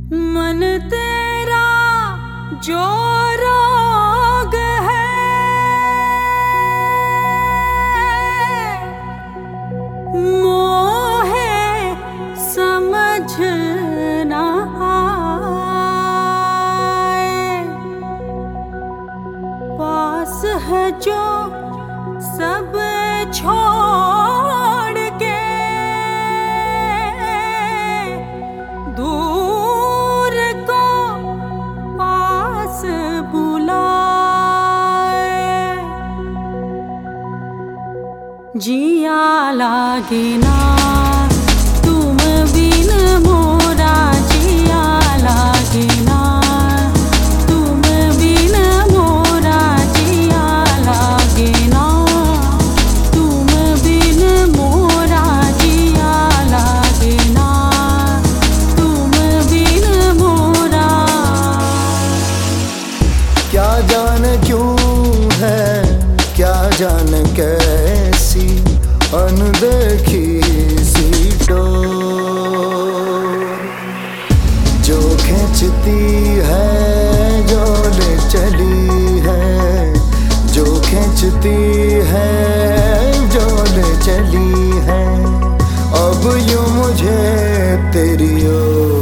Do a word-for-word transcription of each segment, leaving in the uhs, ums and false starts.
मन तेरा जो रोग है, मोहे समझ ना आए। पास है जो सब छोड़ के दूर को पास बुलाए। जिया लागे ना तुम बिन मोरा, जिया लागे ना तुम बिन मोरा, जिया लागे ना तुम बिन मोरा, जिया लागे ना तुम बिन मोरा। क्या जाने क्यों है, क्या जाने कैसी अनदेखी सी डोर जो खींचती है, जो ले चली है, जो खींचती है, जो ले चली है। अब यूं मुझे तेरी ओर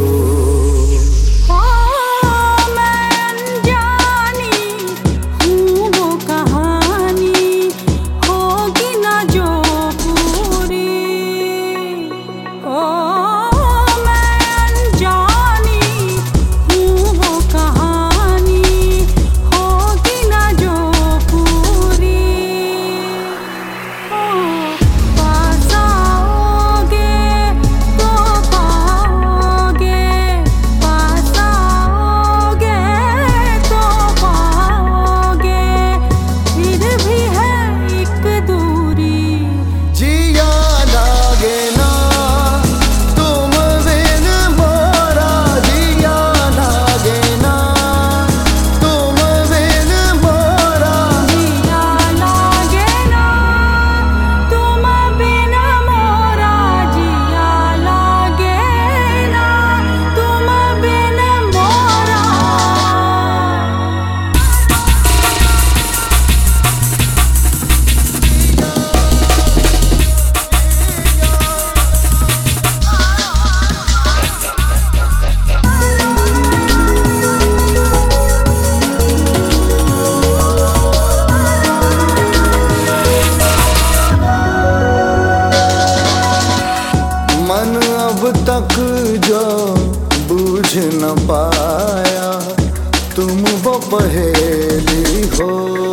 तक जो बूझ न पाया, तुम वो पहेली हो।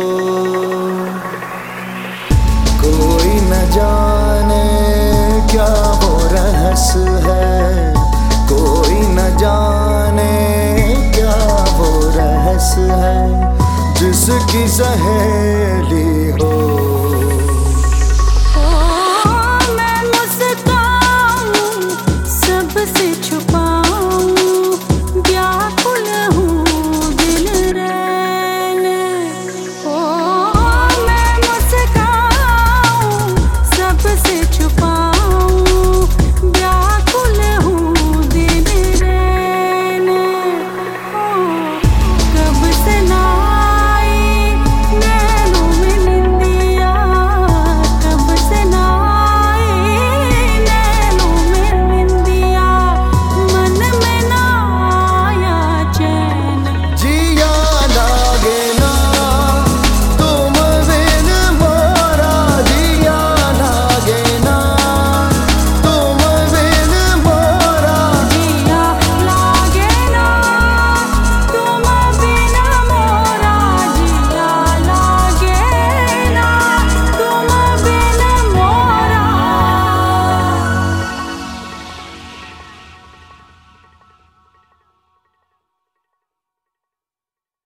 कोई न जाने क्या वो रहस्य है, कोई न जाने क्या वो रहस्य है, जिसकी सहे